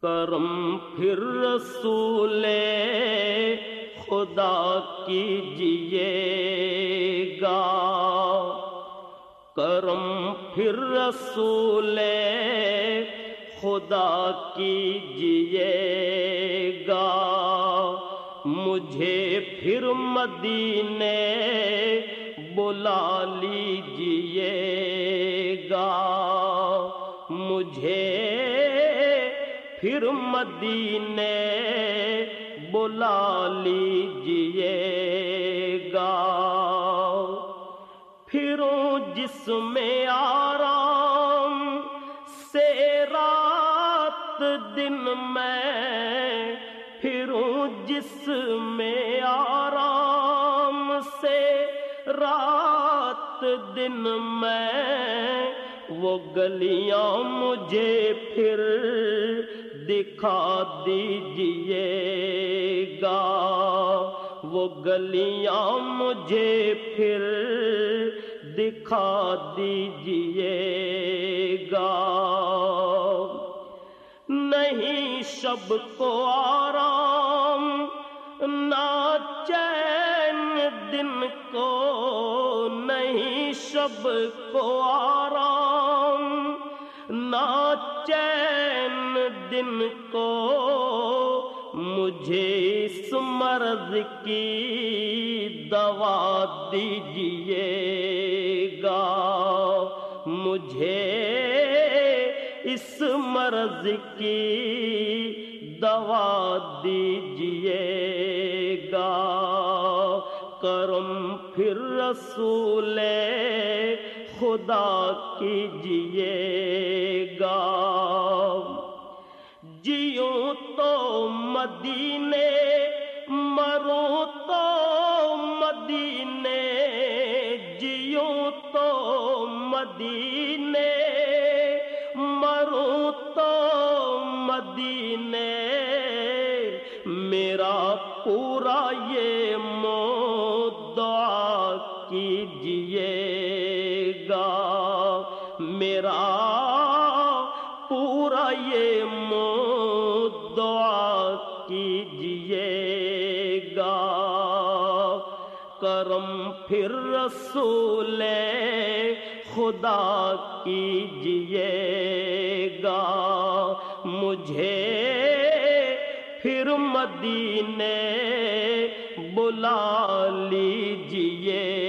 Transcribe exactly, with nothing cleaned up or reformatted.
کرم پھر رسول خدا کیجیے گا، کرم پھر رسول خدا کیجیے گا، مجھے پھر مدینے بلا لیجیے گا، مجھے پھر مدینے بلا لیجیے گا، پھروں جس میں آرام سے رات دن میں، پھروں جس میں آرام سے رات دن میں، وہ گلیاں مجھے پھر دکھا دیجیے گا، وہ گلیاں مجھے پھر دکھا دیجیے گا، نہیں شب کو آرام نہ چین دن کو، نہیں شب کو آرام نہ چین دن کو، مجھے اس مرض کی دوا دیجیے گا، مجھے اس مرض کی دوا دیجیے گا، کرم پھر رسول خدا کیجیے گا، جیوں تو مدینے مروں تو مدینے، جیوں تو مدینے مروں تو مدینے، میرا پورا یہ دعا کیجیے گا، میرا پورا یہ دعا کیجیے گا، کرم پھر رسول خدا کیجیے گا، مجھے پھر مدینے بلا لیجیے